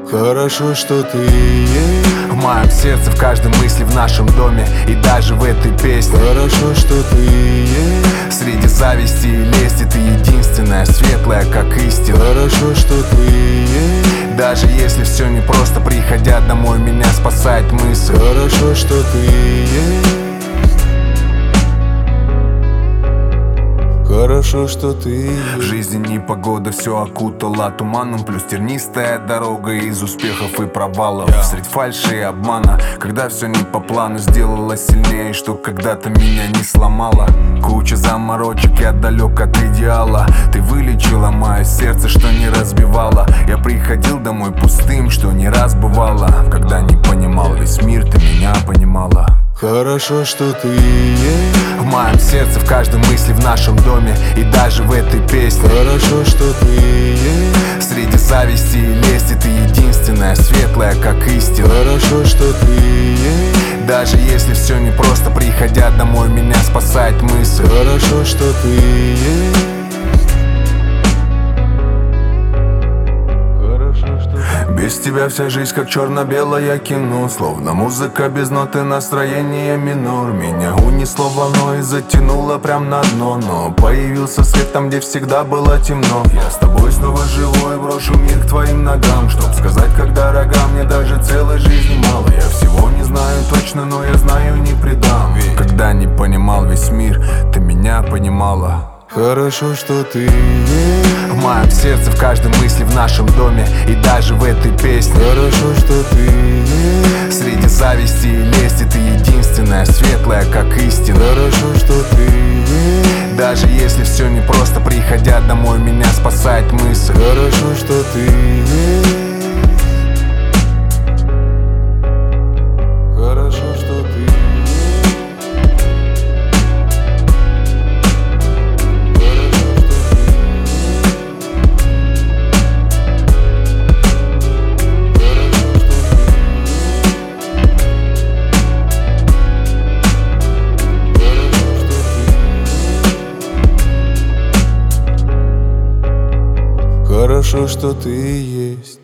Хорошо, что ты есть в моем сердце, в каждой мысли, в нашем доме и даже в этой песне. Хорошо, что ты есть среди зависти и лести ты единственная, светлая, как истина. Хорошо, что ты есть даже если все непросто, приходя домой, меня спасает мысль. Хорошо, что ты есть Хорошо, что ты есть. В жизни непогода все окутала туманом, плюс тернистая дорога из успехов и провалов. Средь фальши и обмана, когда все не по плану, сделала сильнее, что когда-то меня не сломало. Куча заморочек, я далек от идеала. Ты вылечила мое сердце, что не разбивала. Я приходил домой пустым, что не раз бывало. Когда не понимал весь мир, ты меня понимала. Хорошо, что ты есть в моем сердце, в каждой мысли, в нашем доме и даже в этой песне. Хорошо, что ты есть среди зависти и лести ты единственная, светлая, как истина. Хорошо, что ты есть даже если все непросто, приходя домой, меня спасает мысль. Хорошо, что ты есть без тебя вся жизнь как черно-белое кино, словно музыка без ноты, настроение минор. Меня унесло волной и затянуло прям на дно, но появился свет там, где всегда было темно. Я с тобой снова живой, брошу мир к твоим ногам, чтоб сказать, как дорога мне даже целой жизни мало. Я всего не знаю точно, но я знаю, не предам. Ведь когда не понимал весь мир, ты меня понимала. Хорошо, что ты есть в моем сердце, в каждой мысли, в нашем доме и даже в этой песне. Хорошо, что ты есть среди зависти и лести ты единственная, светлая, как истина. Хорошо, что ты есть даже если все непросто, приходя домой, меня спасает мысль. Хорошо, что ты есть Хорошо, что ты есть Хорошо, что ты есть.